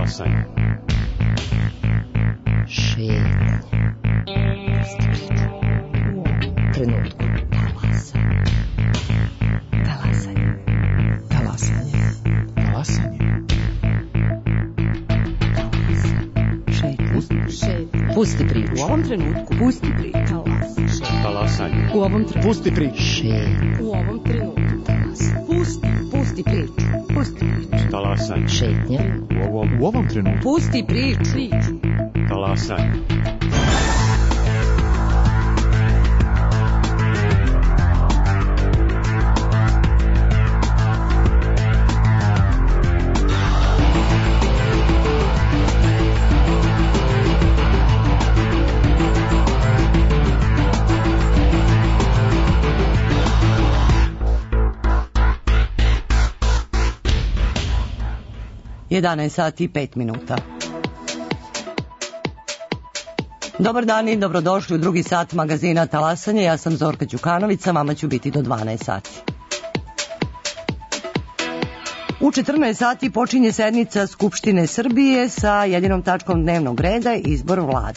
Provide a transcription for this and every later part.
Talasanje. Šetnje. Trenutku. Talasanje. Talasanje. Talasanje. Šetnje. Pusti priču. U ovom trenutku. Pusti priču. Talasanje. U ovom trenutku. Pusti priču. Šetnje. U ovom trenutku. Pusti priču. Pusti priču. Talasanje. Šetnje. U ovom trenutku. Pusti priču. Talasanje. sati i 5 minuta. Dobar dan i dobrodošli u drugi sat magazina Talasanje. Ja sam Zorka Đukanović, sa vama ću biti do 12 sati. U 14 sati počinje sednica Skupštine Srbije sa jedinom tačkom dnevnog reda izbor vlade.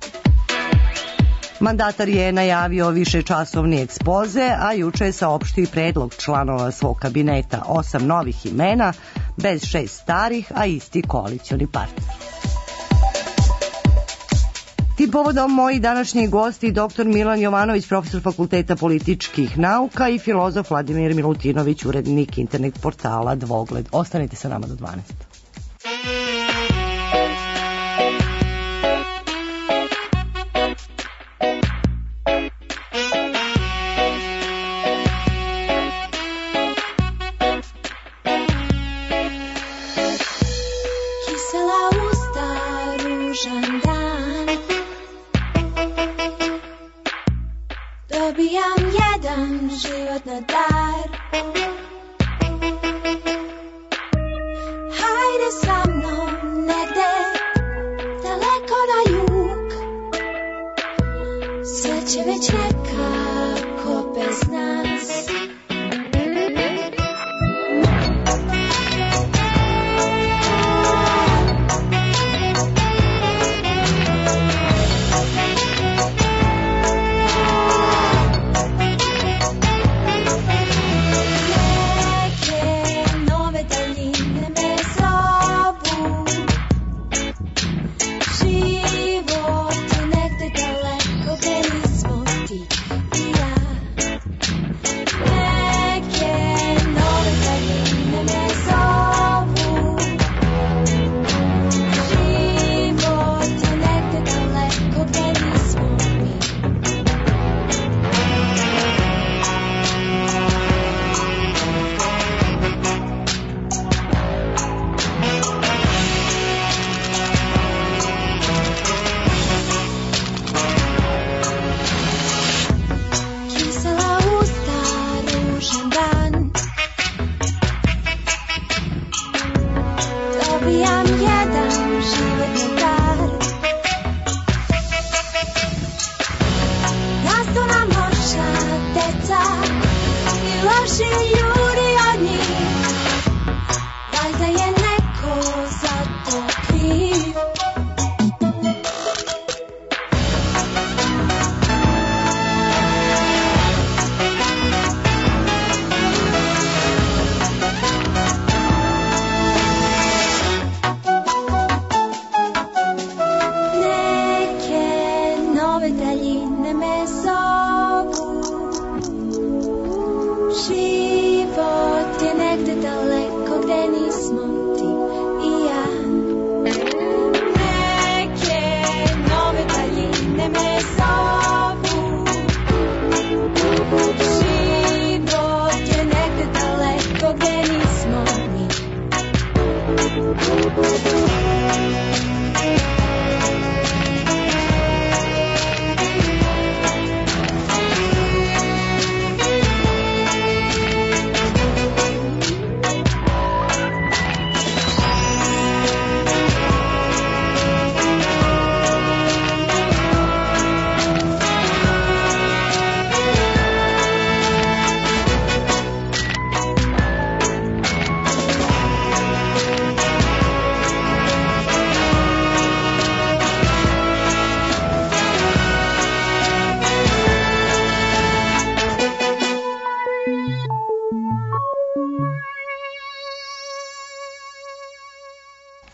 Mandatar je najavio višečasovni ekspoze, a juče je saopštio predlog članova svog kabineta, 8 novih imena, bez 6 starih, a isti koalicioni partner. Tim povodom moji današnji gosti dr. Milan Jovanović, profesor Fakulteta političkih nauka, i filozof Vladimir Milutinović, urednik internet portala Dvogled. Ostanite sa nama do 12.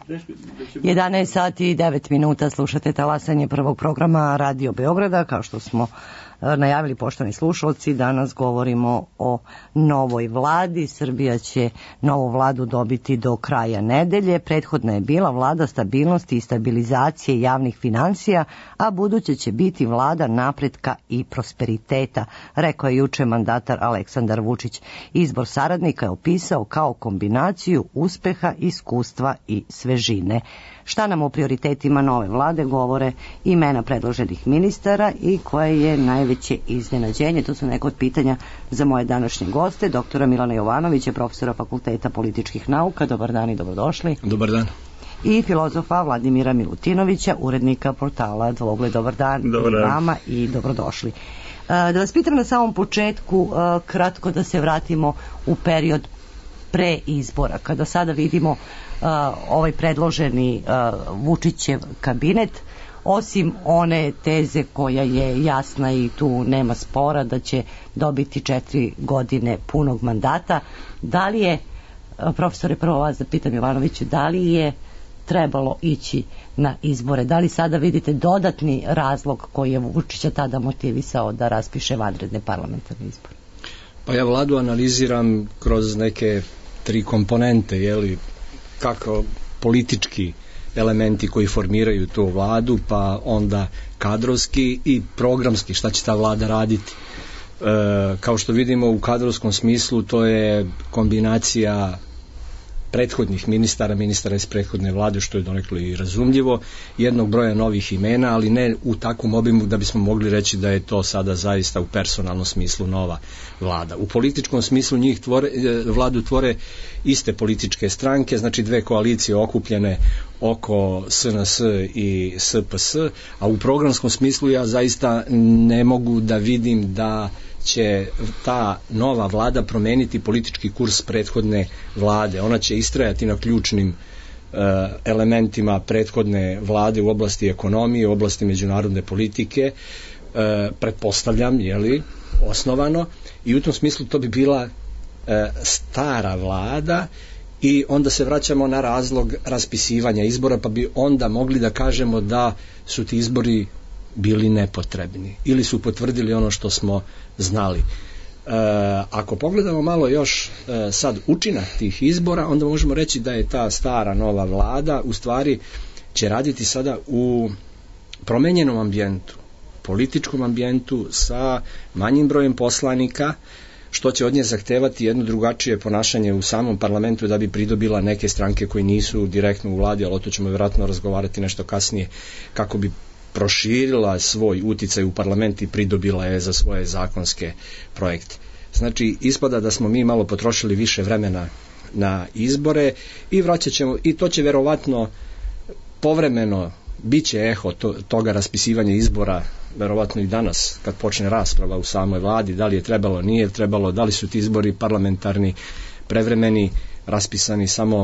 11 sati i 9 minuta slušate talasanje prvog programa Radio Beograda. Kao što smo najavili, poštovani slušalci, danas govorimo o novoj vladi. Srbija će novu vladu dobiti do kraja nedelje. Prethodna je bila vlada stabilnosti i stabilizacije javnih finansija, a buduće će biti vlada napretka i prosperiteta, rekao je juče mandatar Aleksandar Vučić. Izbor saradnika je opisao kao kombinaciju uspeha, iskustva i svežine. Šta nam o prioritetima nove vlade govore imena predloženih ministara i koje je najveće iznenađenje? To su neka od pitanja za moje današnje goste, doktora Milana Jovanovića, profesora Fakulteta političkih nauka. Dobar dan i dobrodošli. Dobar dan. I filozofa Vladimira Milutinovića, urednika portala Dvogled. Dobar dan. Dobar dan. I vama i dobrodošli. Da vas pitam na samom početku, kratko da se vratimo u period pre izbora, kada sada vidimo ovaj predloženi Vučićev kabinet, osim one teze koja je jasna i tu nema spora da će dobiti 4 godine punog mandata, da li je, profesore, prvo vas da pitam Jovanoviću, da li je trebalo ići na izbore? Da li sada vidite dodatni razlog koji je Vučića tada motivisao da raspiše vanredne parlamentarne izbore? Pa ja vladu analiziram kroz neke 3 komponente, kako politički elementi koji formiraju tu vladu, pa onda kadrovski i programski, šta će ta vlada raditi. Kao što vidimo u kadrovskom smislu, to je kombinacija prethodnih ministara iz prethodne vlade, što je donekle i razumljivo, jednog broja novih imena, ali ne u takvom obimu da bismo mogli reći da je to sada zaista u personalnom smislu nova vlada. U političkom smislu vladu tvore iste političke stranke, znači 2 koalicije okupljene oko SNS i SPS, a u programskom smislu ja zaista ne mogu da vidim da će ta nova vlada promeniti politički kurs prethodne vlade. Ona će istrajati na ključnim elementima prethodne vlade u oblasti ekonomije, u oblasti međunarodne politike, pretpostavljam, osnovano, i u tom smislu to bi bila stara vlada i onda se vraćamo na razlog raspisivanja izbora, pa bi onda mogli da kažemo da su ti izbori bili nepotrebni ili su potvrdili ono što smo znali. Ako pogledamo malo još sad učinak tih izbora, onda možemo reći da je ta stara nova vlada u stvari će raditi sada u promenjenom ambijentu, političkom ambijentu sa manjim brojem poslanika, što će od nje zahtevati jedno drugačije ponašanje u samom parlamentu da bi pridobila neke stranke koji nisu direktno u vladi, ali o to ćemo vjerojatno razgovarati nešto kasnije, kako bi proširila svoj uticaj u parlament i pridobila je za svoje zakonske projekte. Znači, ispada da smo mi malo potrošili više vremena na izbore i vraćat ćemo, i to će verovatno povremeno biće eho toga raspisivanja izbora, verovatno i danas kad počne rasprava u samoj vladi, da li je trebalo, nije trebalo, da li su ti izbori parlamentarni, prevremeni, raspisani samo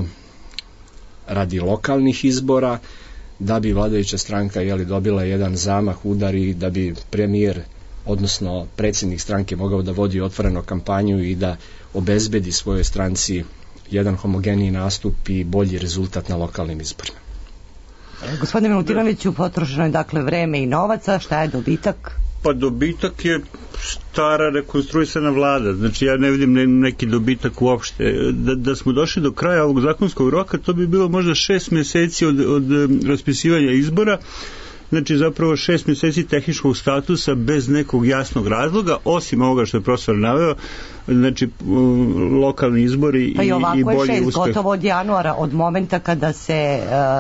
radi lokalnih izbora, da bi vladajuća stranka dobila jedan zamah, udar i da bi premijer, odnosno predsjednik stranke, mogao da vodi otvoreno kampanju i da obezbedi svojoj stranci jedan homogeniji nastup i bolji rezultat na lokalnim izborima. Gospodine Milutinoviću, potrošeno je dakle vreme i novaca, šta je dobitak? Pa dobitak je stara rekonstruisana vlada, znači ja ne vidim neki dobitak uopšte. Da smo došli do kraja ovog zakonskog roka, to bi bilo možda 6 mjeseci od raspisivanja izbora, znači zapravo 6 mjeseci tehničkog statusa bez nekog jasnog razloga, osim ovoga što je profesor naveo, znači lokalni izbori i bolji uspeh. Pa i ovako je 6, gotovo od januara, od momenta kada se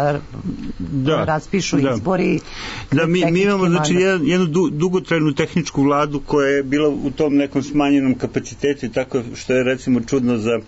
raspišu izbori. Da, mi imamo znači jednu dugotrajnu tehničku vladu koja je bila u tom nekom smanjenom kapacitetu, tako što je recimo čudno za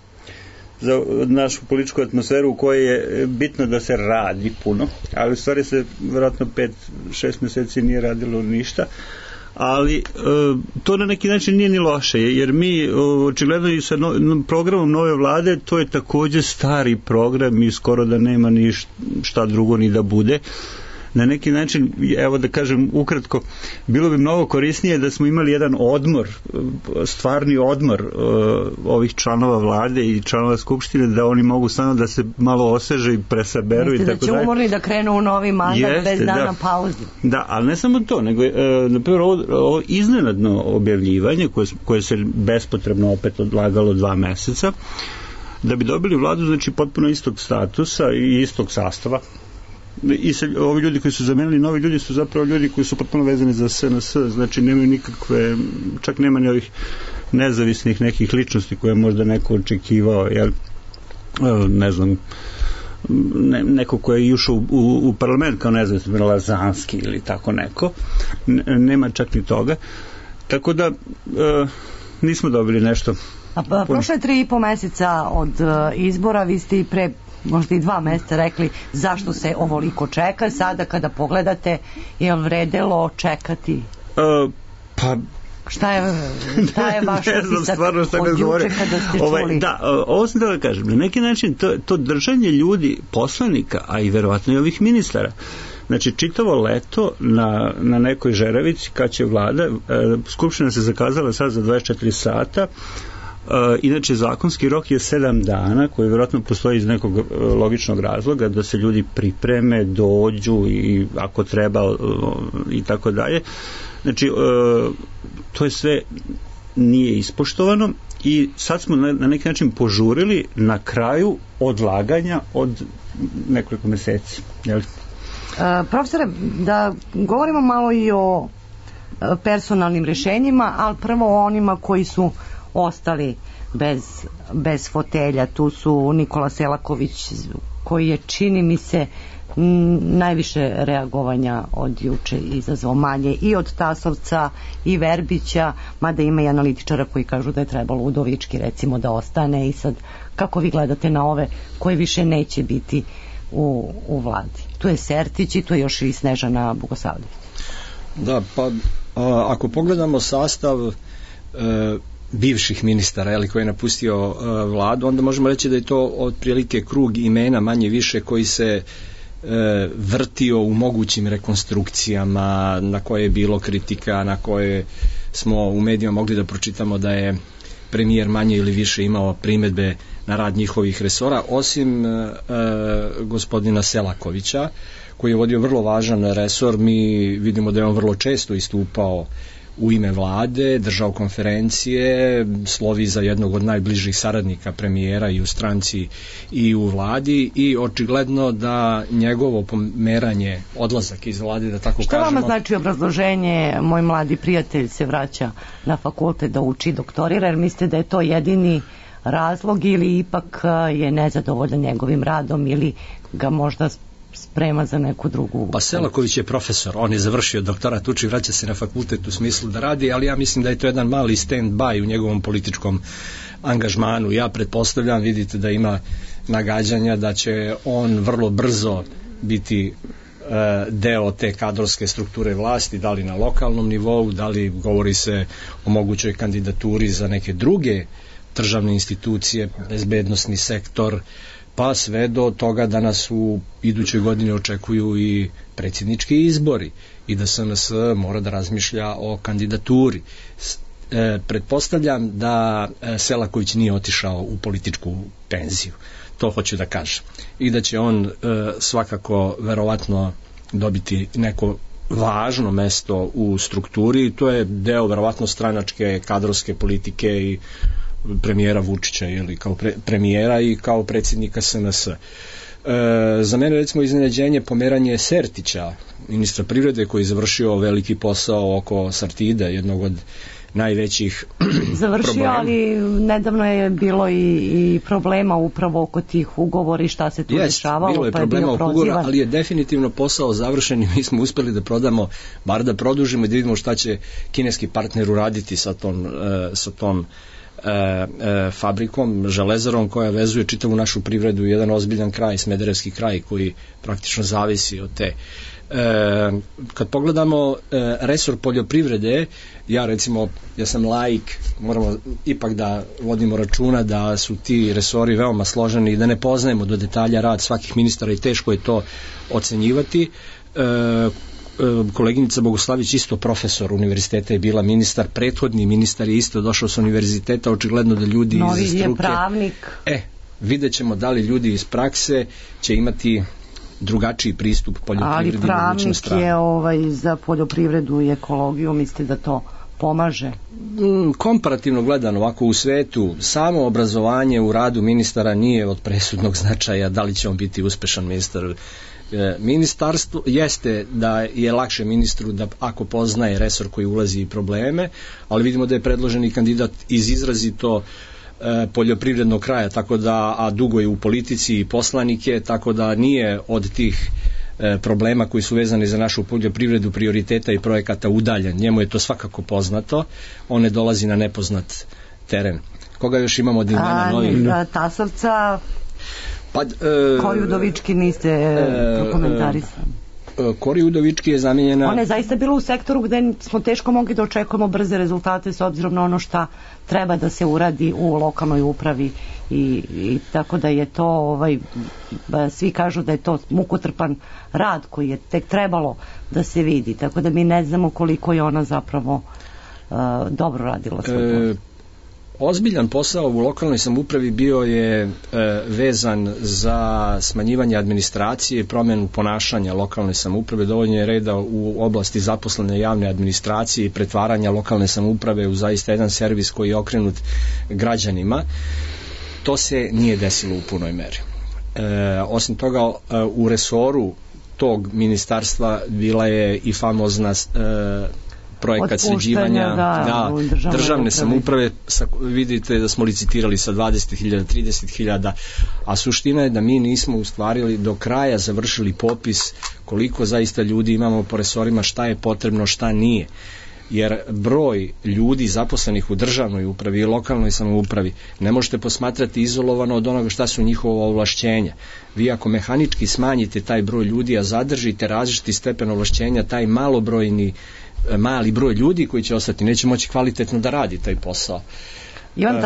našu političku atmosferu u kojoj je bitno da se radi puno, ali u stvari se vjerojatno 5-6 mjeseci nije radilo ništa, ali to na neki način nije ni loše, jer mi očigledno i sa programom nove vlade, to je također stari program i skoro da nema ni šta drugo ni da bude. na neki način, evo da kažem ukratko, bilo bi mnogo korisnije da smo imali jedan odmor, stvarni odmor ovih članova vlade i članova skupštine, da oni mogu samo da se malo oseže i presaberu i tako dalje. Da će umorni da krenu u novi mandat bez dana pauze. Da, ali ne samo to, nego na primjer ovo iznenadno objavljivanje koje se bespotrebno opet odlagalo 2 meseca, da bi dobili vladu, znači potpuno istog statusa i istog sastava. I ovi ljudi koji su zamenili, novi ljudi su zapravo ljudi koji su potpuno vezani za SNS, znači nemaju nikakve, čak nema ni ovih nezavisnih nekih ličnosti koje je možda neko očekivao, jel, ne znam, neko ko je ušao u parlament kao nezavisni, Lazanski ili tako neko, nema čak ni toga, tako da nismo dobili nešto. A prošle 3,5 meseca od izbora, vi ste i pre možda i 2 meseca rekli zašto se ovoliko čeka. Sada kada pogledate, je li vredelo čekati? Pa šta je vaš utisak od juče kada ste čuli? Da, ovo sam da kažem, na neki način to držanje ljudi, poslanika, a i verovatno i ovih ministara, znači čitavo leto na nekoj žeravici kad će vlada, skupština se zakazala sad za 24 sata, inače zakonski rok je 7 dana, koji vjerojatno postoji iz nekog logičnog razloga, da se ljudi pripreme, dođu i ako treba i tako dalje. Znači to je sve nije ispoštovano i sad smo na neki način požurili na kraju odlaganja od nekoliko meseci. Jel? Profesore, da govorimo malo i o personalnim rešenjima, ali prvo o onima koji su ostali bez fotelja. Tu su Nikola Selaković, koji je, čini mi se, najviše reagovanja od juče izazvao, manje i od Tasovca i Verbića, mada ima i analitičara koji kažu da je trebalo Udovički recimo da ostane. I sad, kako vi gledate na ove koji više neće biti u vladi? Tu je Sertić i tu je još i Snežana Bogosavljević. Da, pa ako pogledamo sastav bivših ministara koji je napustio vladu, onda možemo reći da je to otprilike krug imena manje više koji se vrtio u mogućim rekonstrukcijama na koje je bilo kritika, na koje smo u medijima mogli da pročitamo da je premijer manje ili više imao primedbe na rad njihovih resora, osim gospodina Selakovića, koji je vodio vrlo važan resor. Mi vidimo da je on vrlo često istupao u ime vlade, držao konferencije, slovi za jednog od najbližih saradnika premijera i u stranci i u vladi, i očigledno da njegovo pomeranje, odlazak iz vlade, da tako kažemo... Šta vama znači obrazloženje moj mladi prijatelj se vraća na fakultet da uči, doktorira, jer mislite da je to jedini razlog ili ipak je nezadovoljan njegovim radom ili ga možda sprema za neku drugu... Pa Selaković je profesor, on je završio doktorat, uči, vraća se na fakultet u smislu da radi, ali ja mislim da je to jedan mali stand-by u njegovom političkom angažmanu. Ja pretpostavljam, vidite da ima nagađanja da će on vrlo brzo biti deo te kadrovske strukture vlasti, da li na lokalnom nivou, da li govori se o mogućoj kandidaturi za neke druge državne institucije, bezbednosni sektor, pa sve do toga da nas u idućoj godini očekuju i predsjednički izbori i da SNS mora da razmišlja o kandidaturi. Pretpostavljam da Selaković nije otišao u političku penziju, to hoću da kažem, i da će on svakako verovatno dobiti neko važno mesto u strukturi, i to je deo verovatno stranačke kadrovske politike i premijera Vučića, ili kao premijera i kao predsjednika SNS. Za mene recimo iznenađenje pomeranje Sertića, ministra privrede, koji je završio veliki posao oko Sartida, jednog od najvećih završio, problema. Ali nedavno je bilo i problema upravo oko tih ugovora i šta se tu dešavalo. Bilo je problema oko ugovora, ali je definitivno posao završen i mi smo uspeli da prodamo, bar da produžimo i da vidimo šta će kineski partner uraditi sa tom fabrikom, železarom koja vezuje čitavu našu privredu, jedan ozbiljan kraj, Smederevski kraj, koji praktično zavisi od te. Kad pogledamo resor poljoprivrede, ja sam laik, moramo ipak da vodimo računa da su ti resori veoma složeni i da ne poznajemo do detalja rad svakih ministara i teško je to ocenjivati. Koleginica Bogoslavić isto profesor univerziteta je bila ministar, prethodni ministar je isto došao sa univerziteta, očigledno da ljudi iz struke... Novi je pravnik. Vidjet ćemo da li ljudi iz prakse će imati drugačiji pristup poljoprivredi. Ali pravnik je za poljoprivredu i ekologiju, mislite da to pomaže? Komparativno gledano, ovako u svetu, samo obrazovanje u radu ministara nije od presudnog značaja da li će on biti uspešan ministar. Ministarstvo jeste da je lakše ministru da ako poznaje resor koji ulazi i probleme, ali vidimo da je predloženi kandidat iz izrazito poljoprivrednog kraja, tako da, a dugo je u politici i poslanike, tako da nije od tih problema koji su vezani za našu poljoprivredu, prioriteta i projekata udaljen. Njemu je to svakako poznato, on ne dolazi na nepoznat teren. Koga još imamo od imena novih? Tasovca, Kori Udovički niste prokomentarisali. Kori Udovički je zamijenjena... Ona je zaista bila u sektoru gde smo teško mogli da očekujemo brze rezultate s obzirom na ono šta treba da se uradi u lokalnoj upravi i tako da je to svi kažu da je to mukotrpan rad koji je tek trebalo da se vidi, tako da mi ne znamo koliko je ona zapravo dobro radila svoj posao. Ozbiljan posao u lokalnoj samoupravi bio je vezan za smanjivanje administracije i promjenu ponašanja lokalne samouprave, dovoljno je reda u oblasti zaposlene javne administracije i pretvaranja lokalne samouprave u zaista jedan servis koji je okrenut građanima. To se nije desilo u punoj meri. Osim toga, u resoru tog ministarstva bila je i famozna projekat sređivanja državne samouprave. Vidite da smo licitirali sa 20.000, 30.000, a suština je da mi nismo ustvarili do kraja završili popis koliko zaista ljudi imamo po resorima, šta je potrebno, šta nije. Jer broj ljudi zaposlenih u državnoj upravi i lokalnoj samoupravi ne možete posmatrati izolovano od onoga šta su njihova ovlašćenja. Vi ako mehanički smanjite taj broj ljudi, a zadržite različiti stepen ovlašćenja, taj mali broj ljudi koji će ostati neće moći kvalitetno da radi taj posao. Ivan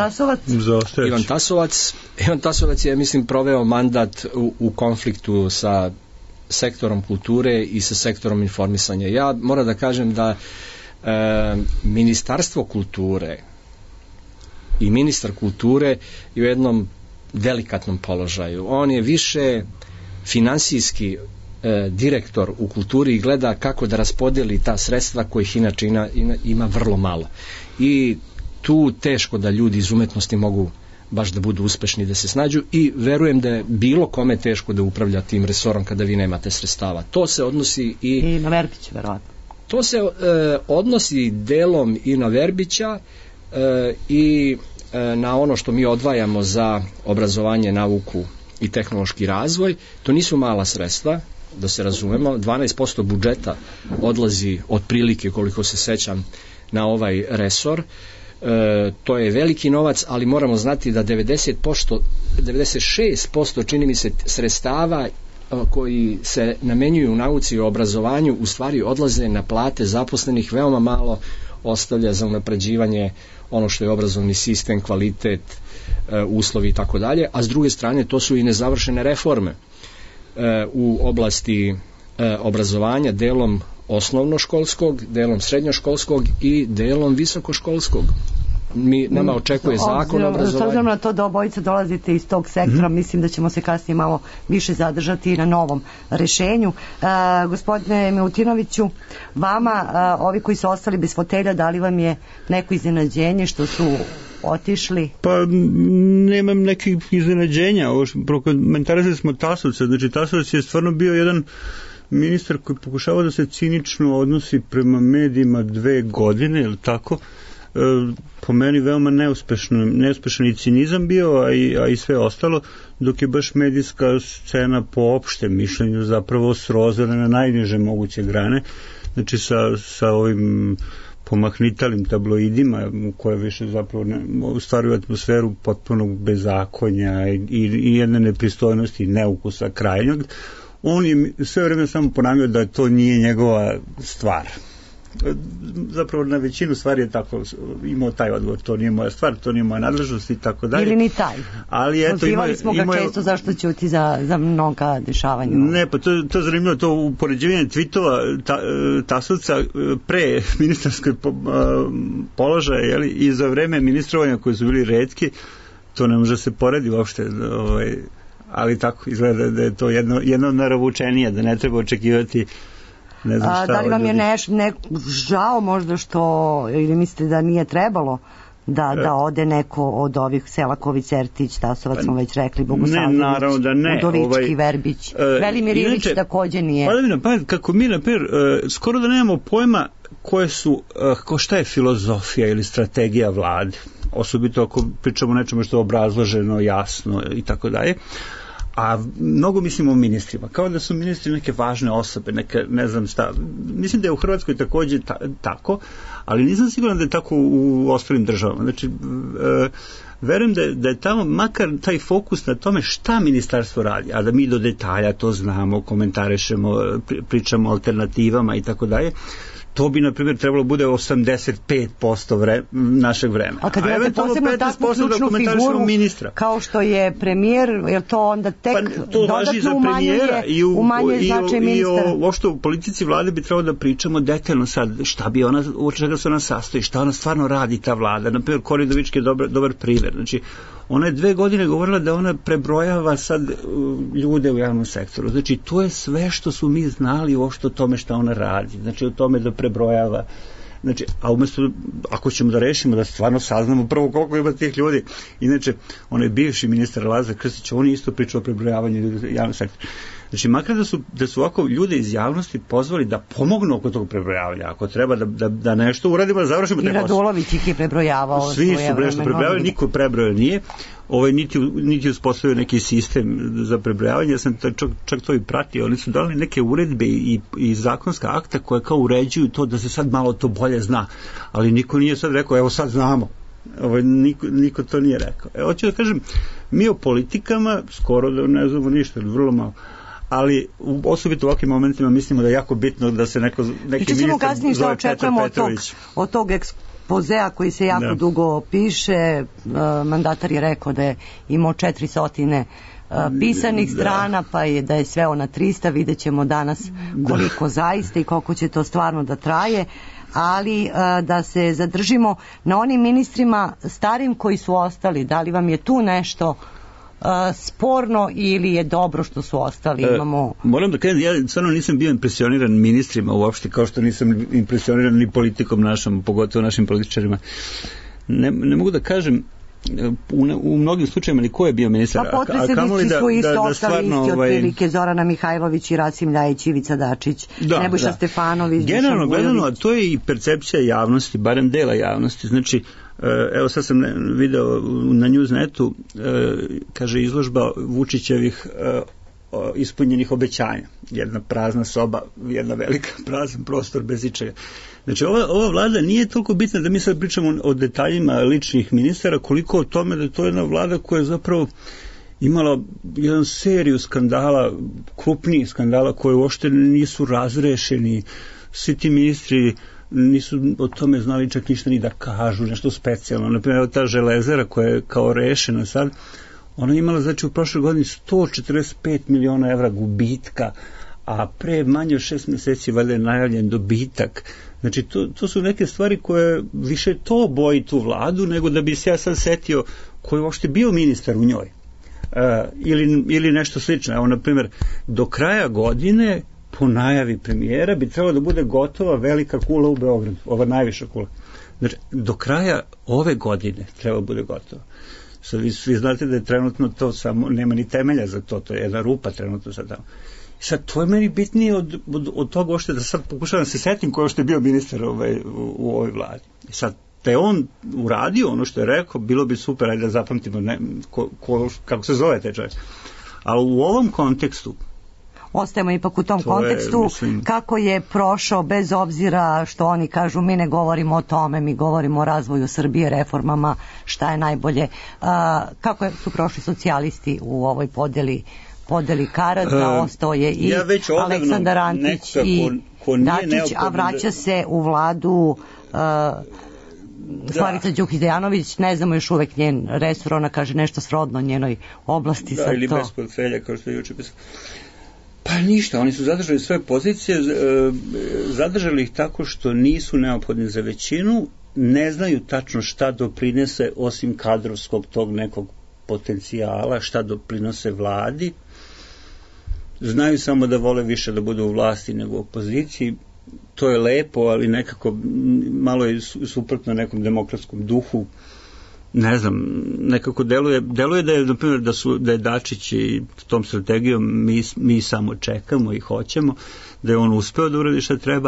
Tasovac je, mislim, proveo mandat u konfliktu sa sektorom kulture i sa sektorom informisanja. Ja moram da kažem da Ministarstvo kulture i ministar kulture je u jednom delikatnom položaju. On je više finansijski direktor u kulturi i gleda kako da raspodeli ta sredstva kojih inače ima vrlo malo. I tu teško da ljudi iz umetnosti mogu baš da budu uspešni, da se snađu, i verujem da je bilo kome teško da upravlja tim resorom kada vi nemate sredstava. To se odnosi i na Verbića, verovatno. To se odnosi delom i na Verbića i na ono što mi odvajamo za obrazovanje, nauku i tehnološki razvoj. To nisu mala sredstva, da se razumemo. 12% budžeta odlazi otprilike, koliko se sećam, na ovaj resor. To je veliki novac, ali moramo znati da 96% čini mi se sredstava koji se namenjuju u nauci i obrazovanju u stvari odlaze na plate zaposlenih, veoma malo ostavlja za unapređivanje ono što je obrazovni sistem, kvalitet, uslovi i tako dalje, a s druge strane to su i nezavršene reforme u oblasti obrazovanja, delom osnovnoškolskog, delom srednjoškolskog i delom visokoškolskog. Nama očekuje zakon o obrazovanju. S obzirom na to da obojica dolazite iz tog sektora, mislim da ćemo se kasnije malo više zadržati na novom rešenju. Gospodine Milutinoviću, vama, ovi koji su ostali bez fotelja, da li vam je neko iznenađenje što su otišli? Pa nemam nekih iznenađenja. Prokomentarisali smo Tasovca. Znači Tasovac je stvarno bio jedan ministar koji pokušava da se cinično odnosi prema medijima 2 godine, je li tako? Po meni veoma neuspešan i cinizam bio, a i sve ostalo, dok je baš medijska scena po opštem mišljenju zapravo srozana na najniže moguće grane. Znači sa ovim pomahnitalim tabloidima u koje više zapravo stvaraju atmosferu potpunog bezakonja i jedne nepristojnosti i neukusa krajnjog. On je sve vreme samo ponavljao da to nije njegova stvar. Zapravo na većinu stvari je tako imao taj odgovor, to nije moja stvar, to nije moja nadležnost i tako dalje. Ili ni taj. Ali eto, pozivali smo ga često zašto ćuti za mnoga dešavanja. Ne, pa to je zanimljivo, to upoređivanje tweetova Tasovca pre ministarskog položaja i za vreme ministrovanja koji su bili retki, to ne može se poredi uopšte, ali tako izgleda da je to jedno naravučenije, da ne treba očekivati ne znam šta. Da li vam je žao možda što, ili mislite da nije trebalo da ode neko od ovih Selaković, Sertić, Tasovac smo već rekli, Bogosavljević, Udovički, Verbić, Velimir Ilić takođe nije. Kako mi, na primjer, skoro da nemamo pojma koje su, šta je filozofija ili strategija vlade, osobito ako pričamo o nečemu što je obrazloženo, jasno i tako dalje. A mnogo mislimo o ministrima, kao da su ministri neke važne osobe, neke, ne znam šta. Mislim da je u Hrvatskoj takođe tako, ali nisam siguran da je tako u ostalim državama. Znači, verujem da je tamo makar taj fokus na tome šta ministarstvo radi, a da mi do detalja to znamo, komentarišemo, pričamo o alternativama i tako dalje. To bi, na primjer, trebalo bude 85% našeg vremena. A kad imate posebno takvu ključnu figuru, kao što je premijer, je to onda tek dodatno umanjuje značaj ministra? I uopšte u politici vlade bi trebalo da pričamo detaljno sad šta bi ona, od čega se ona sastoji, šta ona stvarno radi ta vlada. Na primjer, Kori Udovički je dobar primjer. Znači, ona je 2 godine govorila da ona prebrojava sad ljude u javnom sektoru. Znači, to je sve što su mi znali uopšte o tome šta ona radi. Znači, o tome da prebrojava. Znači, a umjesto, ako ćemo da rešimo, da stvarno saznamo prvo koliko ima tih ljudi. Inače, onaj bivši ministar Lazar Krstić, on je isto pričao o prebrojavanju javnog sektora. Znači, makar da su ovako ljude iz javnosti pozvali da pomognu oko tog prebrojavanja. Ako treba da nešto uradimo, da završimo te posle. I Radulović ih je prebrojavao. Svi su nešto prebrojavali, niko prebrojao nije. Niti uspostavio neki sistem za prebrojavanje. Ja sam čak to i pratio. Oni su dali neke uredbe i zakonska akta koje kao uređuju to da se sad malo to bolje zna. Ali niko nije sad rekao, evo sad znamo. Niko to nije rekao. Hoću da kažem, mi o politikama skoro da ne znamo ništa, vrlo malo. Ali osobito u ovakvim momentima mislimo da je jako bitno da se neki ministar zove Petar Petrović. Od tog ekspozea koji se jako dugo piše, mandatar je rekao da je imao 400 pisanih strana, pa je da je sveo na 300, vidjet ćemo danas koliko zaista i koliko će to stvarno da traje, ali da se zadržimo na onim ministrima starim koji su ostali. Da li vam je tu nešto sporno ili je dobro što su ostali? Moram da kažem, ja stvarno nisam bio impresioniran ministrima uopšte, kao što nisam impresioniran ni politikom našom, pogotovo našim političarima. Ne mogu da kažem u mnogim slučajima ni ko je bio ministar. Pa potpredsjednici su isto ostali isti otprilike, Zorana Mihajlović i Rasim Ljajić, Ivica Dačić, Nebojša Stefanović. Generalno gledano, to je i percepcija javnosti, barem dela javnosti. Znači, evo sad sam video na Newsnetu, kaže izložba Vučićevih ispunjenih obećanja. Jedna prazna soba, jedna velika prazan prostor bez ičega. Znači, ova vlada nije toliko bitna da mi sad pričamo o detaljima ličnih ministara, koliko o tome da je to jedna vlada koja je zapravo imala jedan seriju skandala, krupnijih skandala koje uopšte nisu razrešeni. Svi ti ministri nisu o tome znali čak ništa ni da kažu, nešto specijalno. Naprimjer, ta Železara koja je kao rešena sad, ona je imala, znači, u prošloj godini 145 miliona evra gubitka, a pre manje od 6 meseci valjda je najavljen dobitak. Znači, to su neke stvari koje više to boji tu vladu, nego da bi se ja sad setio ko je uopšte bio ministar u njoj. Ili nešto slično. Evo, na primjer, do kraja godine, po najavi premijera, bi trebalo da bude gotova velika kula u Beogradu, ova najviša kula. Znači, do kraja ove godine treba da bude gotova. Sad vi svi znate da je trenutno to samo, nema ni temelja za to, to je jedna rupa trenutno sad tamo. Sad, to je meni bitnije od toga ošte da sad pokušavam se setim ko je ošte bio ministar u ovoj vladi. I sad, da je on uradio ono što je rekao, bilo bi super, ajde da zapamtimo kako se zove taj čovjek. Ali u ovom kontekstu ostajemo ipak u tom kontekstu, kako je prošao, bez obzira što oni kažu mi ne govorimo o tome, mi govorimo o razvoju Srbije, reformama, šta je najbolje, kako su prošli socijalisti u ovoj podeli karata, ostao je i Aleksandar Antić i Dačić, a vraća se u vladu Slavica Đukić-Dejanović, ne znamo još uvek njen resor, ona kaže nešto srodno njenoj oblasti. Da, ili bez portfelja, kao što je juče pisao. Pa ništa, oni su zadržali svoje pozicije, zadržali ih tako što nisu neophodni za većinu, ne znaju tačno šta doprinese osim kadrovskog tog nekog potencijala, šta doprinose vladi, znaju samo da vole više da budu u vlasti nego u opoziciji. To je lepo, ali nekako malo je suprotno nekom demokratskom duhu. Ne znam, nekako deluje da je, na primjer, da je Dačić i tom strategijom mi samo čekamo i hoćemo, da je on uspeo da uradi šta treba,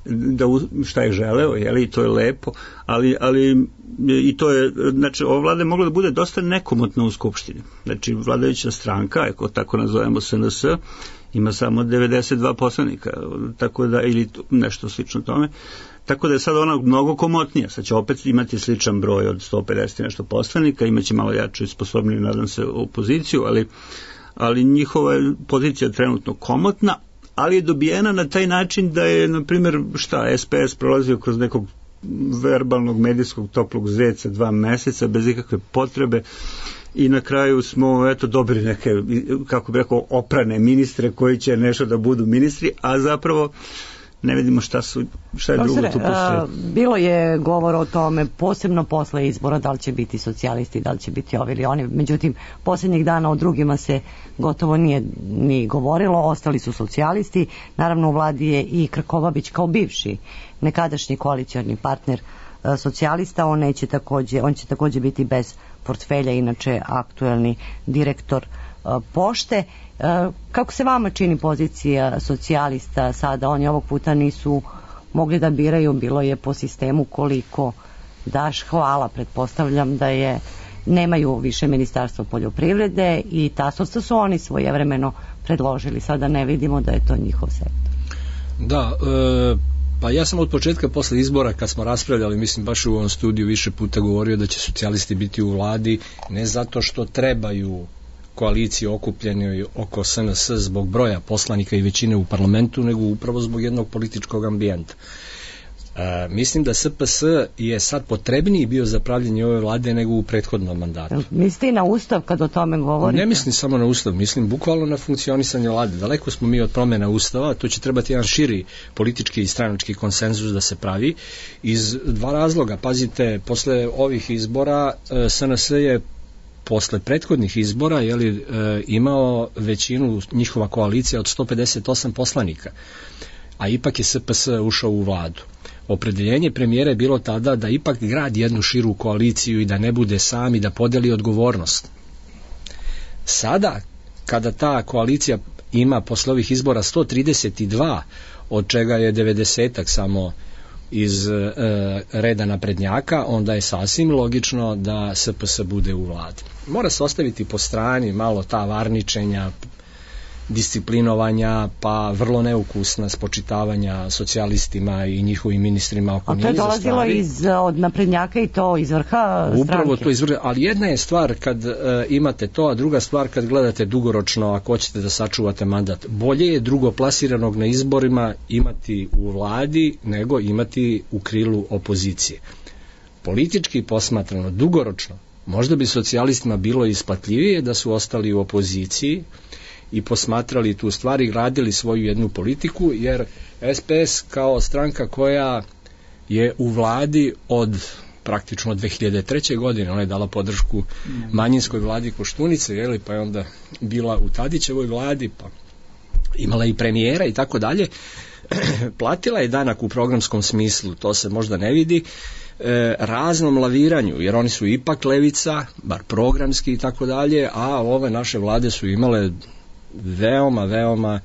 šta je želeo, jeli, i to je lepo, ali i to je, znači, ova vlada je mogla da bude dosta nekomotna u Skupštini. Znači, vladajuća stranka, ako tako nazovemo SNS, ima samo 92 poslanika, tako da, ili nešto slično tome, tako da je sad ona mnogo komotnija. Sad će opet imati sličan broj od 150 nešto poslanika, imaće malo jaču i sposobniju, nadam se, opoziciju, ali njihova je pozicija trenutno komotna, ali je dobijena na taj način da je, na primjer, SPS prolazio kroz nekog verbalnog medijskog toplog zeca 2 meseca bez ikakve potrebe i na kraju smo dobili neke, kako bi rekao, oprane ministre koji će nešto da budu ministri, a zapravo ne vidimo šta je drugo tu postoje. Bilo je govor o tome, posebno posle izbora, da li će biti socijalisti, da li će biti ovi ili oni, međutim, posljednjih dana o drugima se gotovo nije ni govorilo, ostali su socijalisti, naravno u vladi je i Krkobabić kao bivši nekadašnji koalicioni partner socijalista, on će takođe biti bez portfelja, inače aktuelni direktor pošte. Kako se vama čini pozicija socijalista sada? Oni ovog puta nisu mogli da biraju, bilo je po sistemu koliko daš hvala, pretpostavljam da nemaju više ministarstvo poljoprivrede i tasovca su oni svojevremeno predložili, sada ne vidimo da je to njihov sektor. Da, pa ja sam od početka posle izbora, kad smo raspravljali, mislim baš u ovom studiju više puta govorio da će socijalisti biti u vladi, ne zato što trebaju koaliciji okupljenoj oko SNS zbog broja poslanika i većine u parlamentu, nego upravo zbog jednog političkog ambijenta. Mislim da SPS je sad potrebniji bio za pravljenje ove vlade nego u prethodnom mandatu. Mislite na Ustav kad o tome govorite? Ne mislim samo na Ustav, mislim bukvalno na funkcionisanje vlade. Daleko smo mi od promjena Ustava, to će trebati jedan širi politički i stranački konsenzus da se pravi iz 2 razloga. Pazite, posle ovih izbora SNS je posle prethodnih izbora imao većinu, njihova koalicija od 158 poslanika, a ipak je SPS ušao u vladu. Opredeljenje premijera je bilo tada da ipak gradi jednu širu koaliciju i da ne bude sam i da podeli odgovornost. Sada, kada ta koalicija ima posle ovih izbora 132, od čega je 90-ak samo iz reda naprednjaka, onda je sasvim logično da SPS bude u vladi. Mora se ostaviti po strani malo ta varničenja, disciplinovanja, pa vrlo neukusna spočitavanja socijalistima i njihovim ministrima oko niza stvari. A to je dolazilo od naprednjaka i to iz vrha stranke? Upravo to iz vrha, ali jedna je stvar kad imate to, a druga stvar kad gledate dugoročno, ako hoćete da sačuvate mandat. Bolje je drugoplasiranog na izborima imati u vladi nego imati u krilu opozicije. Politički posmatrano, dugoročno, možda bi socijalistima bilo isplatljivije da su ostali u opoziciji i posmatrali tu stvari, gradili svoju jednu politiku, jer SPS kao stranka koja je u vladi od praktično 2003. godine, ona je dala podršku manjinskoj vladi Koštunice, pa je onda bila u Tadićevoj vladi, pa imala i premijera i tako dalje, platila je danak u programskom smislu, to se možda ne vidi, raznom laviranju, jer oni su ipak levica, bar programski i tako dalje, a ove naše vlade su imale veoma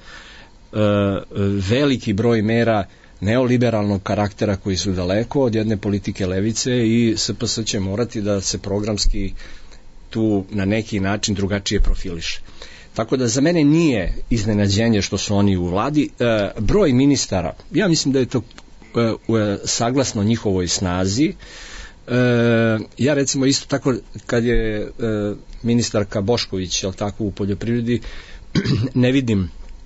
veliki broj mera neoliberalnog karaktera koji su daleko od jedne politike levice i SPS će morati da se programski tu na neki način drugačije profiliše. Tako da za mene nije iznenađenje što su oni u vladi. Broj ministara, ja mislim da je to saglasno njihovoj snazi. Ja recimo isto tako kad je ministarka Bošković, jel tako, u poljoprivredi, ne vidim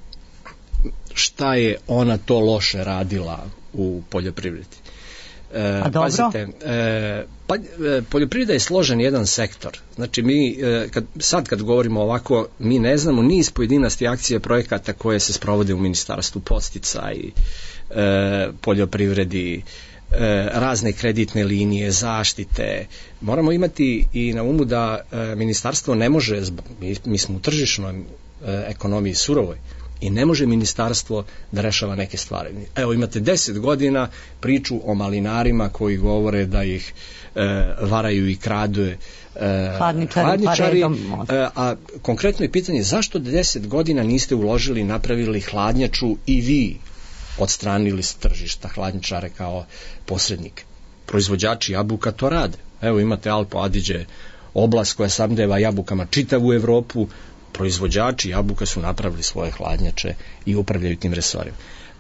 šta je ona to loše radila u poljoprivredi. Pazite, poljoprivreda je složen jedan sektor. Znači mi, kad govorimo ovako, mi ne znamo niz pojedinosti akcije projekata koje se sprovode u ministarstvu, podsticaj, poljoprivredi, razne kreditne linije, zaštite. Moramo imati i na umu da ministarstvo ne može, mi smo u tržišnoj ekonomiji surovoj, i ne može ministarstvo da rešava neke stvari. Evo, imate 10 godina priču o malinarima koji govore da ih varaju i kradu hladničari, a konkretno je pitanje zašto 10 godina niste uložili, napravili hladnjaču i vi odstranili s tržišta hladnjačare kao posrednike. Proizvođači jabuka to rade. Evo, imate Alpo Adige oblast koja snabdeva jabukama čitavu Evropu. Proizvođači jabuka su napravili svoje hladnjače i upravljaju tim resorima.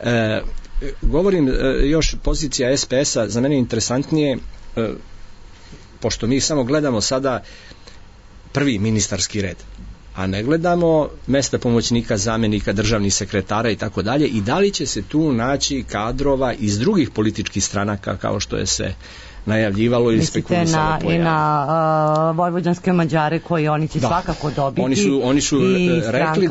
Govorim još pozicija SPS-a, za mene je interesantnije, pošto mi samo gledamo sada prvi ministarski red, a ne gledamo mesta pomoćnika, zamenika, državnih sekretara i tako dalje, i da li će se tu naći kadrova iz drugih političkih stranaka kao što je se najavljivalo ili spekulisalo pojavno. I na vojvođanske Mađare koji oni će svakako dobiti. Oni su rekli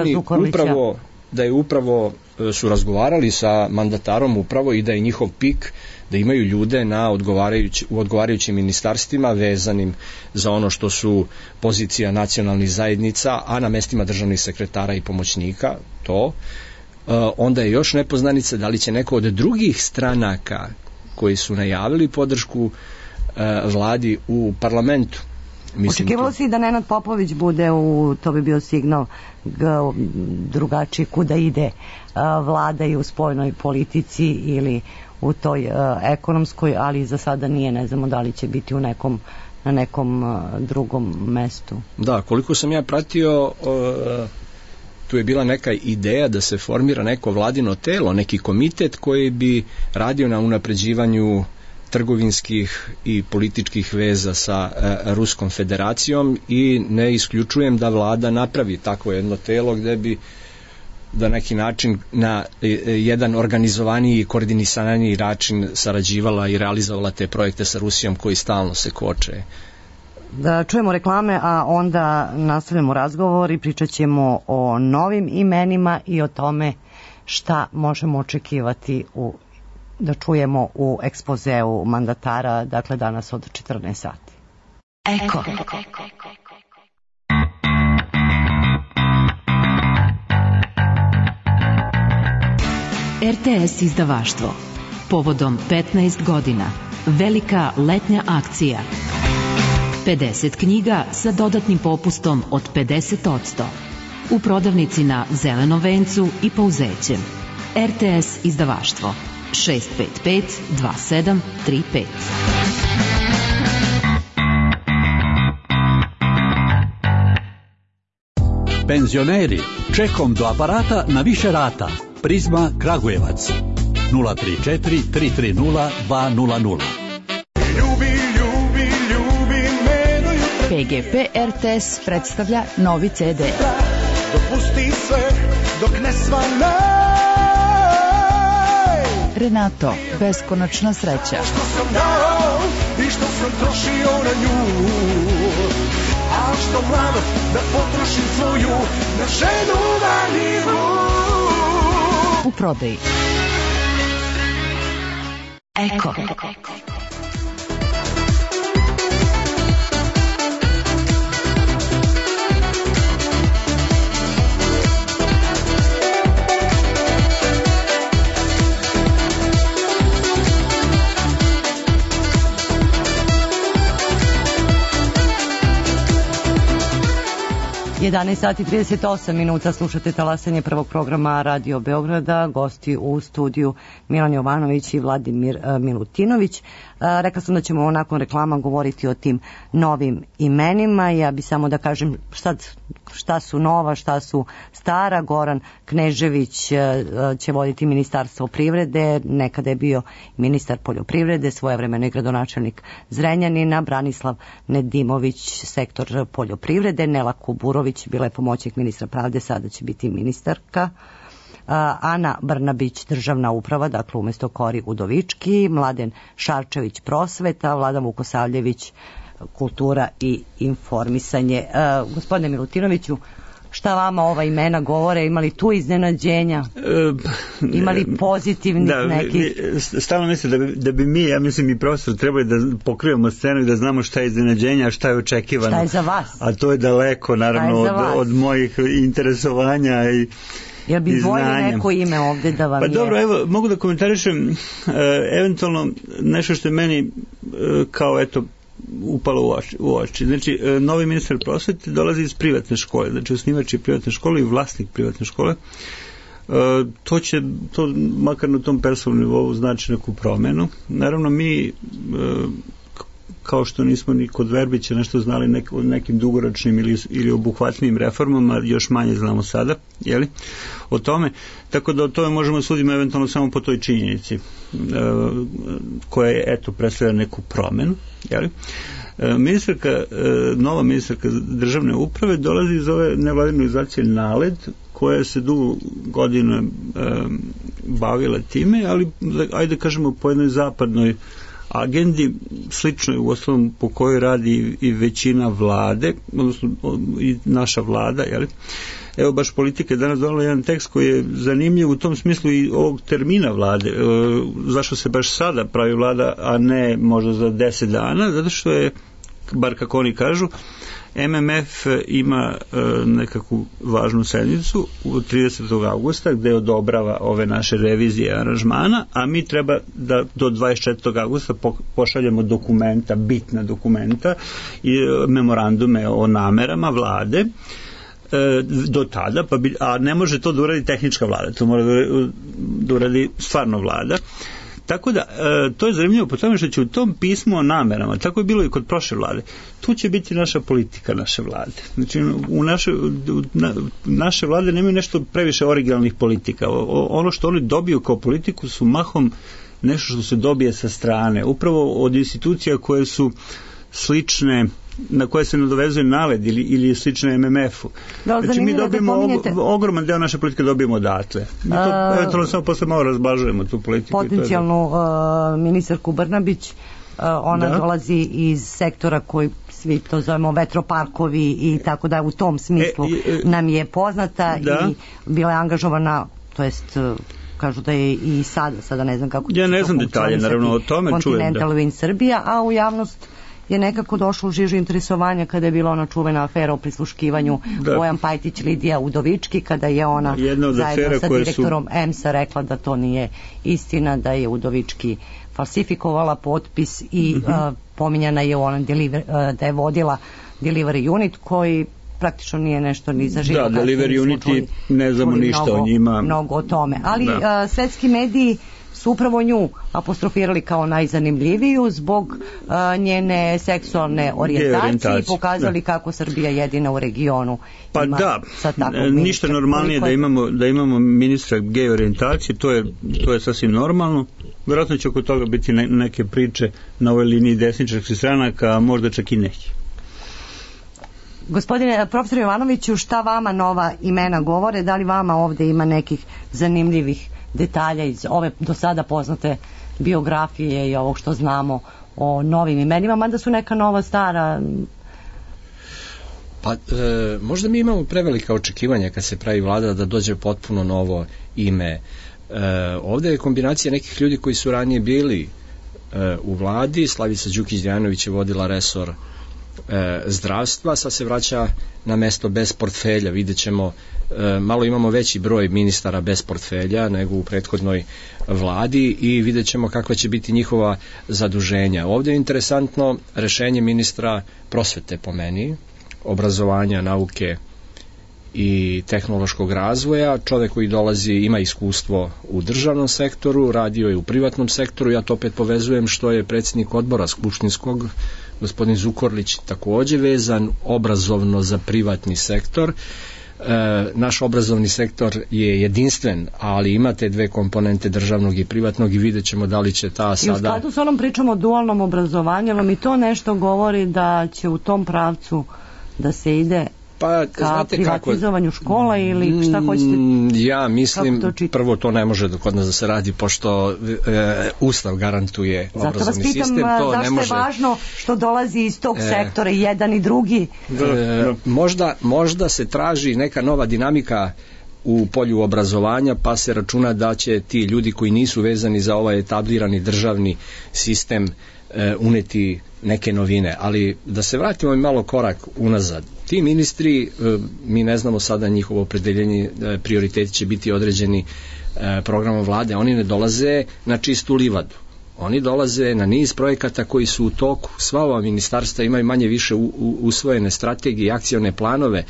da je upravo su razgovarali sa mandatarom upravo i da je njihov pik da imaju ljude u odgovarajućim ministarstvima vezanim za ono što su pozicija nacionalnih zajednica, a na mestima državnih sekretara i pomoćnika to. Onda je još nepoznanica da li će neko od drugih stranaka koji su najavili podršku vladi u parlamentu. Očekivalo si da Nenad Popović bude to bi bio signal drugačiji kuda ide vlada i u spoljnoj politici ili u toj ekonomskoj, ali za sada nije, ne znamo da li će biti na nekom drugom mestu. Da, koliko sam ja pratio, tu je bila neka ideja da se formira neko vladino telo, neki komitet koji bi radio na unapređivanju trgovinskih i političkih veza sa Ruskom federacijom, i ne isključujem da vlada napravi takvo jedno telo gde bi da neki način na jedan organizovaniji i koordinisaniji način sarađivala i realizovala te projekte sa Rusijom koji stalno se koče. Da čujemo reklame, a onda nastavljamo razgovor i pričat ćemo o novim imenima i o tome šta možemo očekivati da čujemo u ekspozeu mandatara, dakle danas od 14 sati. Eko. RTS izdavaštvo. Povodom 15 godina. Velika letnja akcija. 50 knjiga sa dodatnim popustom od 50%. U prodavnici na Zelenom vencu i Pouzećem. RTS izdavaštvo. 655 2735. Penzioneri, čekom do aparata na više rata. Prizma Kragujevac 034 330 200. PGP RTS predstavlja novi CD. Dopusti sve dok ne svane. Renato, beskonačna sreća. Što sam dao i što sam trošio na nju, a što mladost da potrošim svoju na ženu valjivu. U prodaji. Eko. 11 sati 38 minuta, slušate talasanje prvog programa Radio Beograda, gosti u studiju Milan Jovanović i Vladimir Milutinović. Rekla sam da ćemo nakon reklama govoriti o tim novim imenima. Ja bi samo da kažem šta su nova, šta su stara. Goran Knežević će voditi Ministarstvo privrede, nekada je bio ministar poljoprivrede, svojevremeno i gradonačelnik Zrenjanina. Branislav Nedimović, sektor poljoprivrede. Nela Kuburović, bila je pomoćnik ministra pravde, sada će biti ministarka. Ana Brnabić, državna uprava, dakle umjesto Kori Udovički. Mladen Šarčević, prosveta. Vladan Vukosavljević, kultura i informisanje. Gospodine Milutinoviću, šta vama ova imena govore? Imali tu iznenađenja? Imali pozitivnih nekih? Stalno mislim da bi mi, ja mislim i profesor, trebali da pokrivamo scenu i da znamo šta je iznenađenja, a šta je očekivano. Šta je za vas? A to je daleko, naravno, od mojih interesovanja i jel bi dvojili neko ime ovde da vam je? Pa dobro, evo, mogu da komentarišem eventualno nešto što je meni kao eto upalo u oči. Znači, novi ministar prosvete dolazi iz privatne škole, znači osnivač je privatne škole i vlasnik privatne škole. To makar na tom personalnom nivou znači neku promenu. Naravno, mi kao što nismo ni kod Verbića nešto znali o nekim dugoročnim ili obuhvatnim reformama, još manje znamo sada, jeli, o tome. Tako da o tome možemo suditi eventualno samo po toj činjenici koja je, eto, predstavlja neku promenu, jeli. Nova ministarka državne uprave dolazi iz ove nevladine organizacije NALED, koja se dugo godina bavila time, ali ajde kažemo po jednoj zapadnoj agendi, slično je u osnovom po kojoj radi i većina vlade, odnosno i naša vlada, jel? Evo baš Politika je danas donala jedan tekst koji je zanimljiv u tom smislu i ovog termina vlade. Zašto se baš sada pravi vlada, a ne možda za 10 dana? Zato što je, bar kako oni kažu, MMF ima nekakvu važnu sednicu u 30. augusta gde odobrava ove naše revizije aranžmana, a mi treba da do 24. augusta pošaljemo dokumenta, bitna dokumenta i memorandume o namerama vlade do tada, a ne može to da uradi tehnička vlada, to mora da uradi stvarno vlada. Tako da, to je zanimljivo po tome što će u tom pismu o namerama, tako je bilo i kod prošle vlade, tu će biti naša politika naše vlade. Znači, naše vlade nemaju nešto previše originalnih politika. Ono što oni dobiju kao politiku su mahom nešto što se dobije sa strane. Upravo od institucija koje su slične, na koje se nadovezuje NALED ili slične MMF-u. Znači, mi dobijemo ogroman deo naše politike dobijemo odatle. Mi to eventualno samo posle malo razblažujemo tu politiku. Potencijalnu ministarku Brnabić, ona dolazi iz sektora koji svi to zovemo vetroparkovi i tako da u tom smislu nam je poznata i bila je angažovana, to jest kažu da je i sada ne znam kako ja ne znam detalje, naravno o tome čujem. Continental Wind Srbija, a u javnost je nekako došlo u žižu interesovanja kada je bila ona čuvena afera o prisluškivanju Bojan Pajtić, Lidija Udovički, kada je ona zajedno sa direktorom EMS-a rekla da to nije istina, da je Udovički falsifikovala potpis i pominjana je ona da je vodila delivery unit koji praktično nije nešto ni za život. Da, delivery uniti ne znamo ništa o njima. Mnogo o tome. Ali svetski mediji su upravo nju apostrofirali kao najzanimljiviju zbog njene seksualne orijentacije i pokazali kako Srbija jedina u regionu ima sa takvog ministra. Ništa normalnije da imamo ministra gej orijentacije, to je sasvim normalno. Vjerojatno će oko toga biti neke priče na ovoj liniji desničarskih stranaka, a možda čak i neki. Gospodine profesor Jovanoviću, šta vama nova imena govore? Da li vama ovde ima nekih zanimljivih detalja iz ove do sada poznate biografije i ovog što znamo o novim imenima, mada su neka nova, stara? Pa možda mi imamo prevelika očekivanja kad se pravi vlada da dođe potpuno novo ime. Ovde je kombinacija nekih ljudi koji su ranije bili u vladi. Slavica Đukić-Dejanović je vodila resor zdravstva, sad se vraća na mesto bez portfelja. Vidjet ćemo, malo imamo veći broj ministara bez portfelja nego u prethodnoj vladi i vidjet ćemo kakva će biti njihova zaduženja. Ovdje je interesantno rešenje ministra prosvete po meni, obrazovanja, nauke i tehnološkog razvoja, čovjek koji dolazi, ima iskustvo u državnom sektoru, radio je u privatnom sektoru, ja to opet povezujem što je predsjednik odbora skupštinskog, gospodin Zukorlić, također vezan obrazovno za privatni sektor. Naš obrazovni sektor je jedinstven, ali ima te dve komponente državnog i privatnog i vidjet ćemo da li će ta sada... I u skladu s onom pričom o dualnom obrazovanju, ali mi to nešto govori da će u tom pravcu da se ide ka privatizovanju škola ili šta hoćete? Ja mislim, prvo to ne može kod nas da se radi, pošto Ustav garantuje obrazovni sistem. Zato vas pitam, zašto je važno što dolazi iz tog sektora i jedan i drugi? Možda se traži neka nova dinamika u polju obrazovanja, pa se računa da će ti ljudi koji nisu vezani za ovaj etablirani državni sistem uneti neke novine, ali da se vratimo i malo korak unazad. Ti ministri, mi ne znamo sada njihovo opredeljenje, prioriteti će biti određeni programom vlade, oni ne dolaze na čistu livadu. Oni dolaze na niz projekata koji su u toku. Sva ova ministarstva imaju manje više usvojene strategije i akcione planove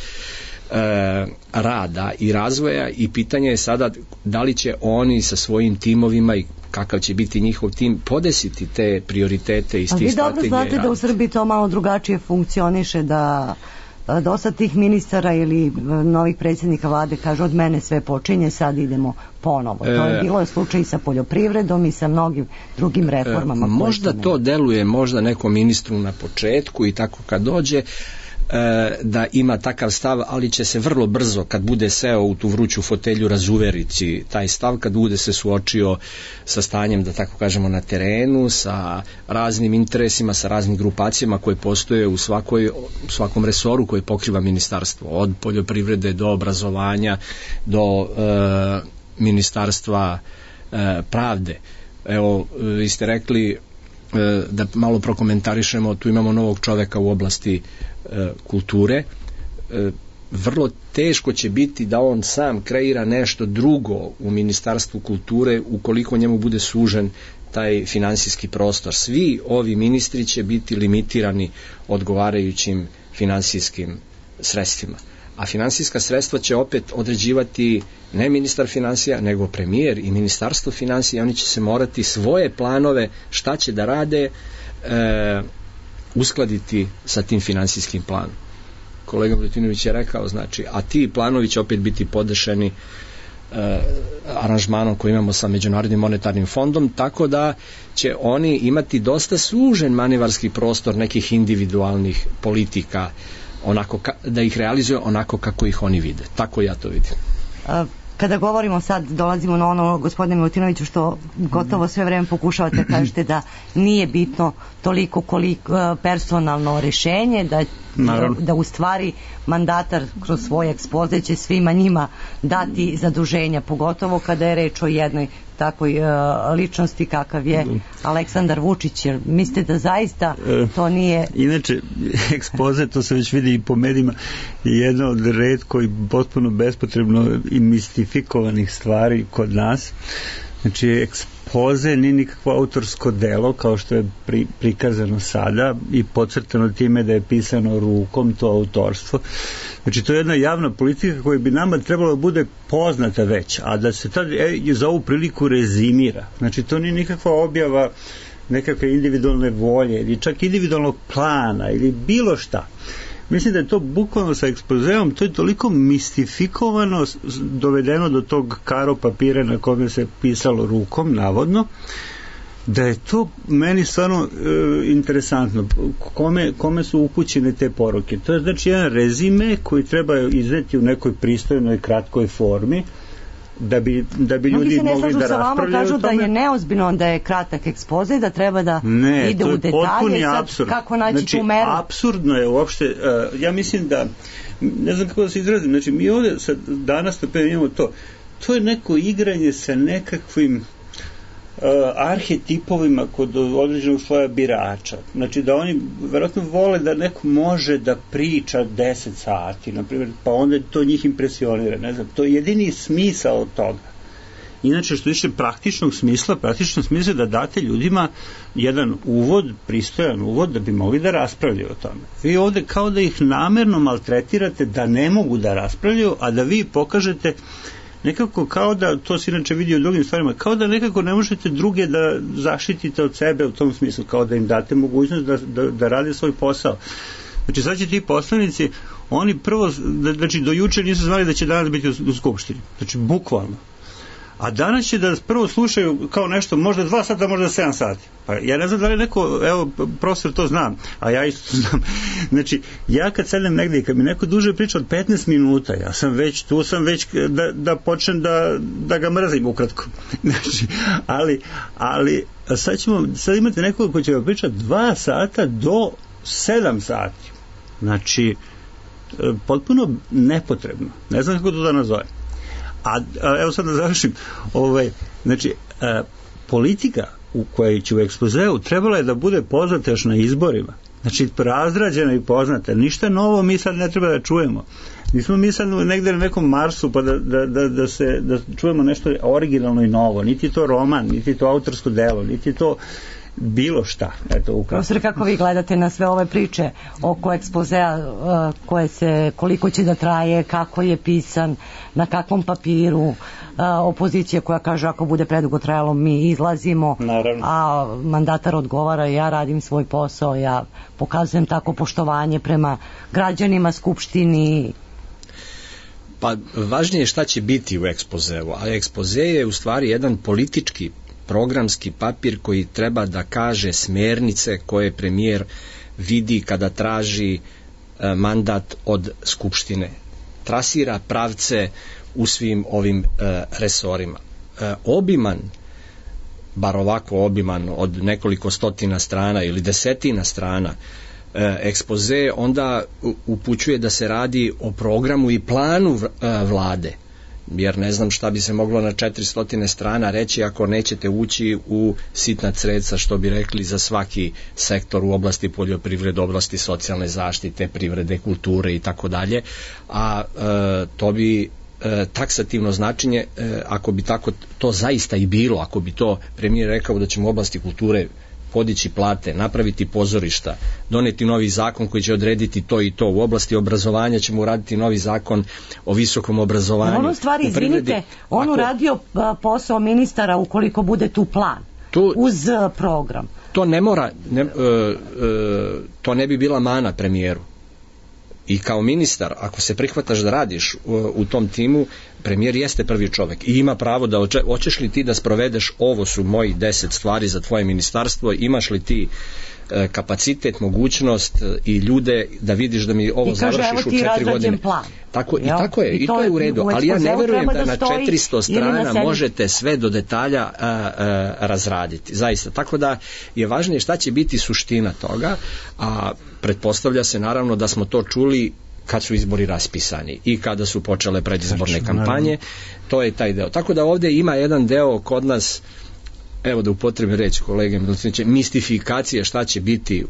rada i razvoja i pitanje je sada da li će oni sa svojim timovima i kakav će biti njihov tim podesiti te prioritete iz tih strategije. Vi dobro znate da u Srbiji to malo drugačije funkcioniše, da dosta tih ministara ili novih predsjednika vlade kaže od mene sve počinje, sad idemo ponovo. To je bilo slučaj i sa poljoprivredom i sa mnogim drugim reformama. Možda to deluje možda nekom ministru na početku i tako kad dođe da ima takav stav, ali će se vrlo brzo kad bude seo u tu vruću fotelju razuveriti taj stav, kad bude se suočio sa stanjem, da tako kažemo, na terenu, sa raznim interesima, sa raznim grupacijama koje postoje u svakom resoru koje pokriva ministarstvo, od poljoprivrede do obrazovanja do ministarstva pravde. Evo, vi ste rekli da malo prokomentarišemo, tu imamo novog čoveka u oblasti kulture. Vrlo teško će biti da on sam kreira nešto drugo u Ministarstvu kulture ukoliko njemu bude sužen taj finansijski prostor. Svi ovi ministri će biti limitirani odgovarajućim finansijskim sredstvima. A finansijska sredstva će opet određivati ne ministar financija, nego premijer i ministarstvo financija. Oni će se morati svoje planove šta će da rade uskladiti sa tim finansijskim planom. Kolega Milutinović je rekao, znači, a ti planovi će opet biti podešeni aranžmanom koji imamo sa Međunarodnim monetarnim fondom, tako da će oni imati dosta sužen manevarski prostor nekih individualnih politika, onako da ih realizuje onako kako ih oni vide. Tako ja to vidim. Kada govorimo sad, dolazimo na ono, gospodine Milutinoviću, što gotovo sve vreme pokušavate, kažete da nije bitno toliko koliko personalno rešenje, da u stvari mandatar kroz svoj ekspoze će svima njima dati zaduženja, pogotovo kada je reč o jednoj takvoj ličnosti kakav je Aleksandar Vučić, jer mislite da zaista to nije... Inače, ekspoze, to se već vidi i po medijima, je jedno od retko i potpuno bespotrebno i mistifikovanih stvari kod nas. Znači, ekspoze nije nikakvo autorsko delo, kao što je prikazano sada i podcrtano time da je pisano rukom, to autorstvo. Znači, to je jedna javna politika koja bi nama trebalo da bude poznata već, a da se tad za ovu priliku rezimira. Znači, to nije nikakva objava nekakve individualne volje ili čak individualnog plana ili bilo šta. Mislim da je to bukvalno sa ekspozeom, to je toliko mistifikovano, dovedeno do tog karo papira na kome se pisalo rukom, navodno, da je to meni stvarno interesantno. Kome su upućene te poruke? To je znači jedan rezime koji treba izneti u nekoj pristojnoj, kratkoj formi, da bi ljudi mogli da raspravljaju. Kažu da je neozbiljno da je kratak ekspoze, da treba da ide u detalje. Sad, kako naći tu meru? Apsurdno je uopšte, ja mislim da, ne znam kako da se izrazim, znači mi ovdje danas imamo to je neko igranje sa nekakvim arhetipovima kod određenog sloja birača. Znači da oni verovatno vole da neko može da priča 10 sati, na primjer, pa onda to njih impresionira. Ne znam, to je jedini smisao toga. inače što više praktičnog smisla da date ljudima jedan uvod, pristojan uvod da bi mogli da raspravljaju o tome. Vi ovde kao da ih namerno maltretirate da ne mogu da raspravljaju, a da vi pokažete nekako kao da, to se inače vidi u drugim stvarima, kao da nekako ne možete druge da zaštitite od sebe u tom smislu, kao da im date mogućnost da rade svoj posao. Znači sad će ti poslanici, oni prvo, znači do juče nisu znali da će danas biti u Skupštini, znači bukvalno. A danas će da prvo slušaju kao nešto, možda 2 sata, možda 7 sati. Pa ja ne znam da li neko, evo, profesor to znam, a ja isto to znam. Znači, ja kad sedem negdje i kad mi neko duže priča od 15 minuta, ja sam već, tu sam već da počnem da ga mrzim ukratko. Znači, ali sad imate nekoga ko će vam pričati 2 sata do 7 sati. Znači, potpuno nepotrebno. Ne znam kako to da nazovem. A evo sad da završim, znači politika u kojoj će u ekspozeu trebala je da bude poznata još na izborima, znači razrađena i poznata, ništa novo mi sad ne treba da čujemo, nismo mi sad negde na nekom Marsu pa da čujemo nešto originalno i novo, niti to roman, niti to autorsko delo, niti to bilo šta. Profesor, kako vi gledate na sve ove priče oko ekspozea, koliko će da traje, kako je pisan, na kakvom papiru, opozicija koja kaže ako bude predugo trajalo mi izlazimo, naravno. A mandatar odgovara ja radim svoj posao, ja pokazujem tako poštovanje prema građanima, Skupštini. Pa važnije je šta će biti u ekspozeu, a ekspoze je u stvari jedan politički programski papir koji treba da kaže smernice koje premijer vidi kada traži mandat od Skupštine. Trasira pravce u svim ovim resorima. Obiman, bar ovako obiman od nekoliko stotina strana ili desetina strana ekspoze onda upućuje da se radi o programu i planu vlade, jer ne znam šta bi se moglo na 400 strana reći ako nećete ući u sitna creca, što bi rekli, za svaki sektor u oblasti poljoprivrede, oblasti socijalne zaštite, privrede, kulture i tako dalje, a to bi taksativno značenje, ako bi tako to zaista i bilo, ako bi to premijer rekao da ćemo u oblasti kulture podići plate, napraviti pozorišta, doneti novi zakon koji će odrediti to i to. U oblasti obrazovanja ćemo uraditi novi zakon o visokom obrazovanju. Ono stvari, izvinite, on uradio posao ministara ukoliko bude tu plan, uz program. To ne mora, to ne bi bila mana premijeru. I kao ministar, ako se prihvataš da radiš u tom timu, premijer jeste prvi čovjek i ima pravo da hoćeš li ti da sprovedeš, ovo su moji 10 stvari za tvoje ministarstvo, imaš li ti kapacitet, mogućnost i ljude da vidiš da mi ovo završiš u 4 godine. Tako je, i to je u redu, ali ja ne verujem da na 400 strana možete sve do detalja razraditi, zaista. Tako da je važnije šta će biti suština toga, a pretpostavlja se naravno da smo to čuli kad su izbori raspisani i kada su počele predizborne kampanje, to je taj deo. Tako da ovdje ima jedan deo kod nas, evo da upotrebim reći kolege Milutinovića, mistifikacije šta će biti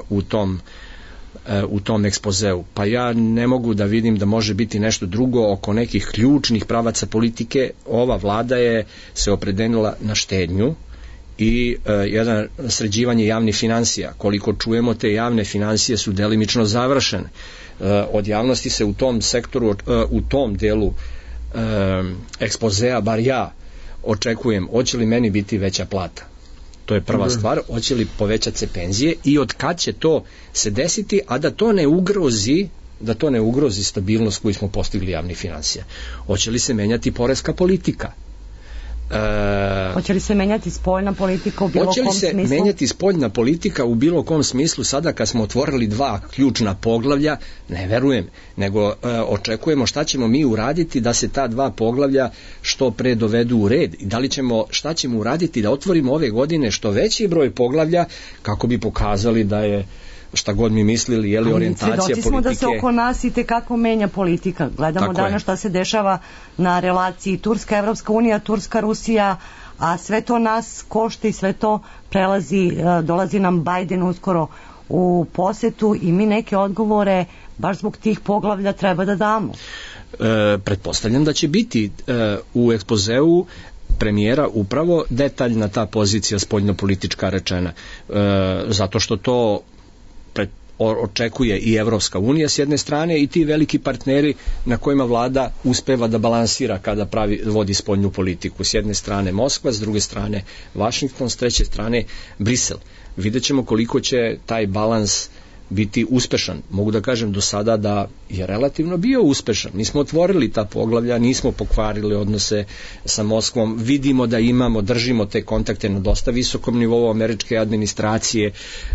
u tom ekspozeu. Pa ja ne mogu da vidim da može biti nešto drugo oko nekih ključnih pravaca politike. Ova vlada je se opredelila na štednju i jedan sređivanje javnih financija. Koliko čujemo, te javne financije su delimično završene. Od javnosti se u tom sektoru, u tom delu ekspozea, bar ja očekujem, hoće li meni biti veća plata. To je prva stvar, hoće li povećati se penzije i od kad će to se desiti, a da to ne ugrozi stabilnost koju smo postigli javnih financija. Hoće li se menjati poreska politika? Hoće li se menjati spoljna politika u bilo kom smislu? Hoće li se menjati spoljna politika u bilo kom smislu sada kad smo otvorili 2 ključna poglavlja? Ne verujem, nego očekujemo šta ćemo mi uraditi da se ta 2 poglavlja što pre dovedu u red i šta ćemo uraditi da otvorimo ove godine što veći broj poglavlja kako bi pokazali da je, šta god mi mislili, je li orijentacija politike. Svedoci smo da se oko nas i tekako menja politika. Gledamo danas šta se dešava na relaciji Turska-Evropska unija, Turska-Rusija, a sve to nas košta i sve to dolazi nam Biden uskoro u posetu i mi neke odgovore baš zbog tih poglavlja treba da damo. Pretpostavljam da će biti u ekspozeu premijera upravo detaljna ta pozicija spoljnopolitička rečena, zato što to očekuje i Evropska unija s jedne strane i ti veliki partneri na kojima vlada uspeva da balansira kada vodi spoljnu politiku. S jedne strane Moskva, s druge strane Vašington, s treće strane Brisel. Vidjet ćemo koliko će taj balans biti uspešan. Mogu da kažem do sada da je relativno bio uspešan. Mi smo otvorili ta poglavlja, nismo pokvarili odnose sa Moskvom, vidimo da držimo te kontakte na dosta visokom nivou američke administracije,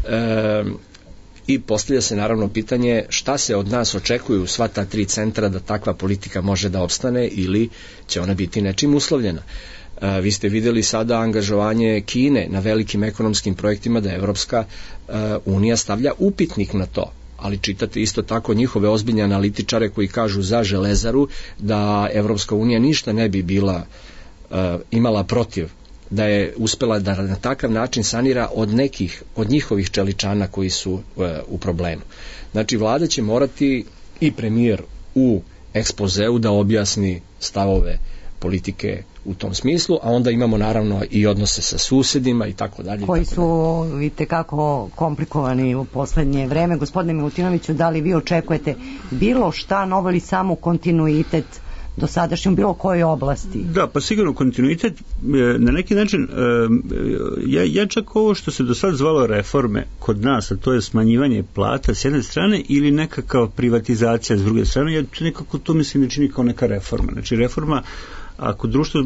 i postavlja se naravno pitanje šta se od nas očekuju sva ta 3 centra da takva politika može da opstane ili će ona biti nečim uslovljena. Vi ste videli sada angažovanje Kine na velikim ekonomskim projektima da Evropska unija stavlja upitnik na to, ali čitate isto tako njihove ozbiljne analitičare koji kažu za Železaru da Evropska unija ništa ne bi imala protiv da je uspela da na takav način sanira od njihovih čeličana koji su u problemu. Znači, vlada će morati i premijer u ekspozeu da objasni stavove politike u tom smislu, a onda imamo naravno i odnose sa susedima i tako dalje. Koji su itekako komplikovani u poslednje vreme. Gospodine Milutinoviću, da li vi očekujete bilo šta novo ili samo kontinuitet dosadašnjom bilo kojoj oblasti? Da, pa sigurno kontinuitet na neki način, ja čak ovo što se do sad zvalo reforme kod nas, a to je smanjivanje plata s jedne strane ili nekakva privatizacija s druge strane, ja nekako to mislim ne čini kao neka reforma. Znači reforma, ako društvo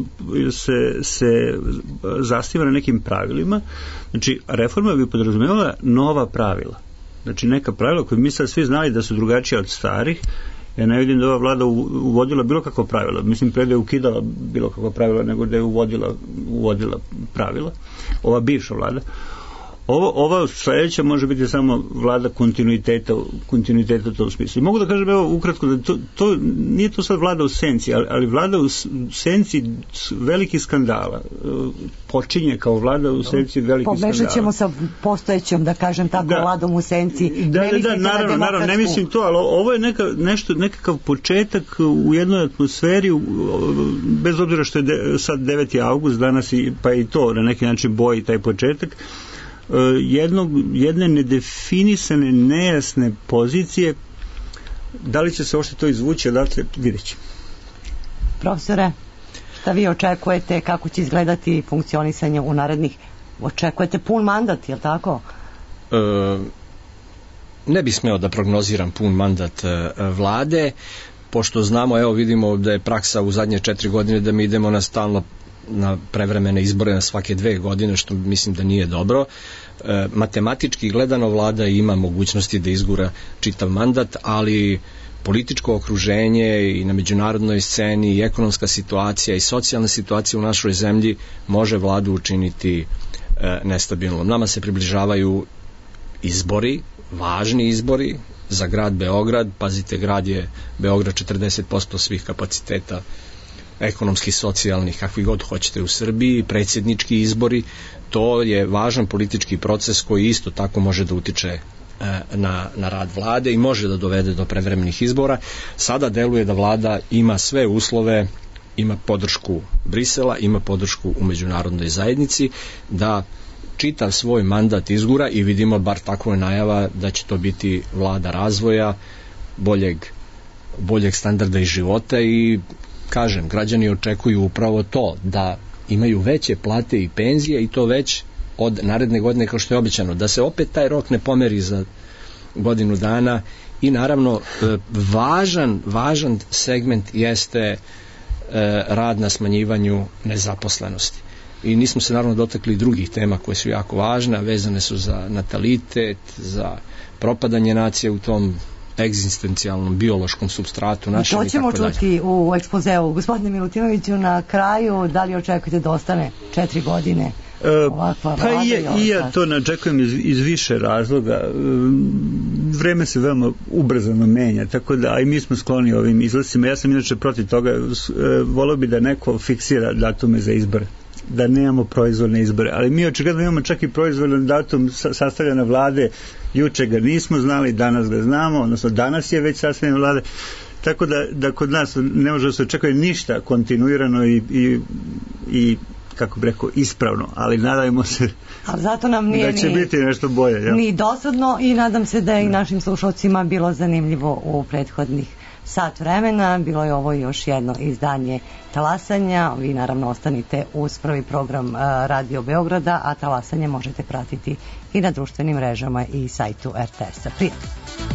se zasniva na nekim pravilima, znači reforma bi podrazumevala nova pravila. Znači neka pravila koje mi sad svi znali da su drugačija od starih. Ja ne vidim da ova vlada uvodila bilo kakvo pravilo. Mislim, pre da je ukidala bilo kakvo pravilo, nego da je uvodila pravila. Ova bivša vlada. Ova sledeća može biti samo vlada kontinuiteta u tom smislu. I mogu da kažem, evo, ukratko, da nije to sad vlada u senci, ali vlada u senci velikih skandala. Počinje kao vlada u senci velikih skandala. Pomešat ćemo sa postojećom, da kažem tako, vladom u senci. Da, naravno, ne mislim to, ali ovo je nekakav početak u jednoj atmosferi, bez obzira što je sad 9. avgust, danas pa i to na neki način boji taj početak, jedne nedefinisane, nejasne pozicije. Da li će se uopšte to izvući, odatle vidjet ćemo. Profesore, šta vi očekujete, kako će izgledati funkcionisanje u narednih, očekujete pun mandat, je li tako? Ne bih smeo da prognoziram pun mandat vlade, pošto znamo, evo vidimo da je praksa u zadnje 4 godine da mi idemo na prevremene izbore na svake 2 godine, što mislim da nije dobro. Matematički gledano vlada ima mogućnosti da izgura čitav mandat, ali političko okruženje i na međunarodnoj sceni i ekonomska situacija i socijalna situacija u našoj zemlji može vladu učiniti nestabilnom. Nama se približavaju izbori, važni izbori za grad Beograd. Pazite, grad je Beograd 40% svih kapaciteta ekonomskih, socijalnih, kakvi god hoćete u Srbiji, predsjednički izbori, to je važan politički proces koji isto tako može da utiče na rad vlade i može da dovede do prevremenih izbora. Sada deluje da vlada ima sve uslove, ima podršku Brisela, ima podršku u međunarodnoj zajednici da čitav svoj mandat izgura i vidimo, bar tako je najava, da će to biti vlada razvoja, boljeg standarda i života i kažem, građani očekuju upravo to, da imaju veće plate i penzije i to već od naredne godine kao što je obećano, da se opet taj rok ne pomeri za godinu dana i naravno važan segment jeste rad na smanjivanju nezaposlenosti. I nismo se naravno dotakli drugih tema koje su jako važne, vezane su za natalitet, za propadanje nacije u tom egzistencijalnom biološkom supstratu našem. To ćemo čuti u ekspozeu. Gospodine Milutinoviću, na kraju, da li očekujete da ostane 4 godine ovakva vlada? Pa i ja to očekujem iz više razloga. Vreme se veoma ubrzano menja, tako da, a i mi smo skloni ovim izlascima. Ja sam inače protiv toga, volio bi da neko fiksira datume za izbore, da nemamo proizvoljne izbore, ali mi očigledno imamo čak i proizvoljan datum sastavljena vlade, juče ga nismo znali, danas ga znamo, odnosno danas je već sastavljena vlade, Tako da kod nas ne može da se očekuje ništa kontinuirano i kako bi rekao, ispravno, ali nadajmo se ali zato nam nije da će biti nešto bolje. Ja? Ni dosadno i nadam se da je i našim slušalcima bilo zanimljivo u prethodnih sat vremena. Bilo je ovo još jedno izdanje Talasanja. Vi naravno ostanite uz prvi program Radio Beograda, a Talasanje možete pratiti i na društvenim mrežama i sajtu RTS-a. Prijatno!